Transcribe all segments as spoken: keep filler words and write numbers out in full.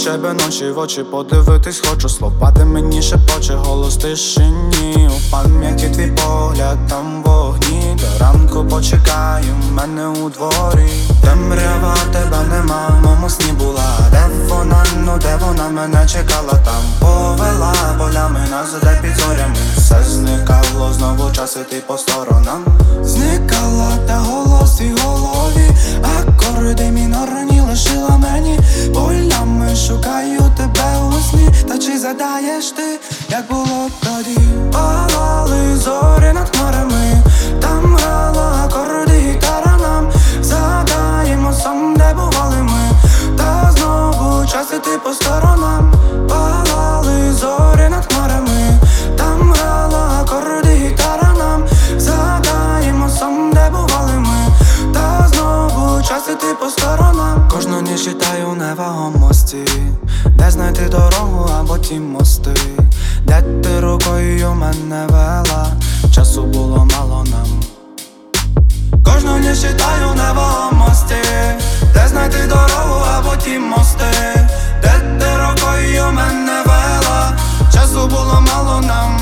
тебе ночі в очі подивитись хочу. Слова ти мені шепоче, голос тишині. У пам'яті твій погляд, там вогні. До ранку почекаю мене у дворі. Темрява, тебе нема, в моєму сні була. Де вона, ну де вона мене чекала? Там повела полями нас, де під зорями. Все зникало, знову час іти по сторонам. Зникала та голос і голові. Акорди мінорні лишила мені. Полями шукаю тебе у сні. Та чи задаєш ти, як було тоді? Палали зорі над хмарами. Там грала акорди гітара нам. Згадаємо сам, де бували ми. Та знову час іти по сторонам. Палали зорі над хмарами. Там грала акорди гітара нам. Згадаємо сам, де бували ми. Та знову час іти по сторонам. Кожну ніч читаю у невагомості. Де знайти дорогу або ті мости? Де ти рукою мене вела? Часу було мало нам. Кожну ніч читаю у невагомості. Де знайти дорогу або ті мости? Де ти рукою мене вела? Часу було мало нам.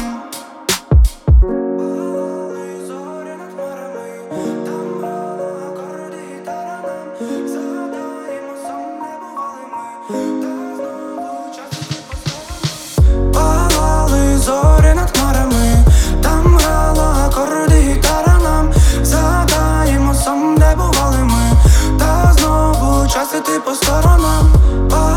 Палали зорі над хмарами. Там грала акорди гітара нам. Згадаємо сам, де бували ми. Та знову час іти по сторонам.